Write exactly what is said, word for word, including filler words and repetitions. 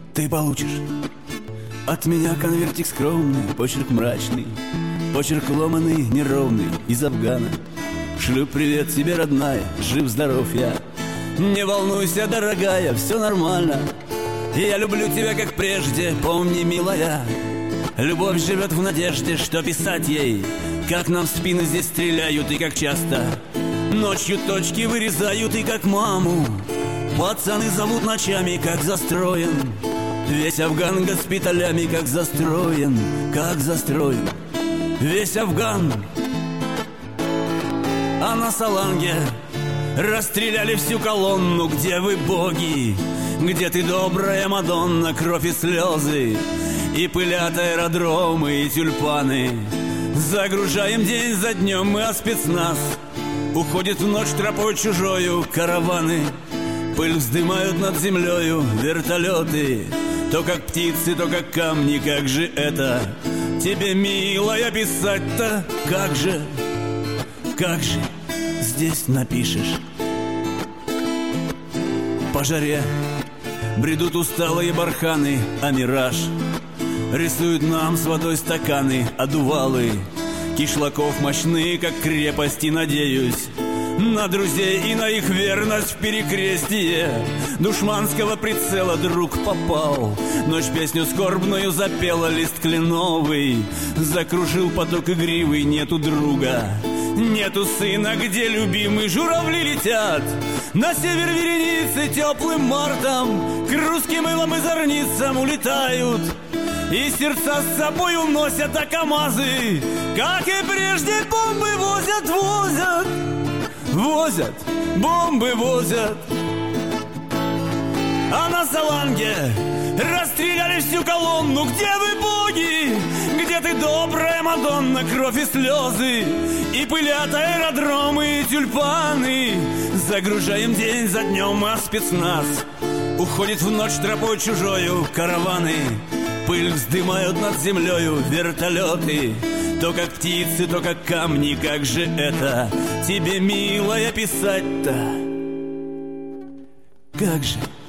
ты получишь от меня конвертик скромный, почерк мрачный, почерк ломаный, неровный, из Афгана. Шлю привет тебе, родная, жив-здоров я. Не волнуйся, дорогая, все нормально. Я люблю тебя, как прежде, помни, милая. Любовь живет в надежде, что писать ей. Как нам в спину здесь стреляют и как часто. Ночью точки вырезают и как маму. Пацаны зовут ночами, как застроен. Весь Афган госпиталями, как застроен, как застроен. Весь Афган. А на Саланге расстреляли всю колонну. Где вы, боги? Где ты, добрая Мадонна? Кровь и слезы, и пылят аэродромы, и тюльпаны. Загружаем день за днем мы, а спецназ уходит в ночь тропой чужою. Караваны пыль вздымают над землею вертолеты. То как птицы, то как камни. Как же это тебе, милая, писать-то? Как же, как же здесь напишешь? По жаре бредут усталые барханы, а мираж рисуют нам с водой стаканы, одувалы кишлаков мощные, как крепости, надеюсь на друзей и на их верность в перекрестие. Душманского прицела друг попал. Ночь песню скорбную запела, лист кленовый закружил поток игривый. Нету друга, нету сына, где любимый. Журавли летят на север вереницы теплым мартом, к русским илам и зорницам улетают, и сердца с собой уносят, а КамАЗы, как и прежде, бомбы возят, возят. Возят, бомбы возят. А на Саланге расстреляли всю колонну. Где вы, боги? Где ты, добрая Мадонна? Кровь и слезы, и пылят аэродромы, и тюльпаны. Загружаем день за днем, а спецназ уходит в ночь тропой чужою. Караваны пыль вздымают над землею вертолеты. То как птицы, то как камни. Как же это тебе, милая, писать-то? Как же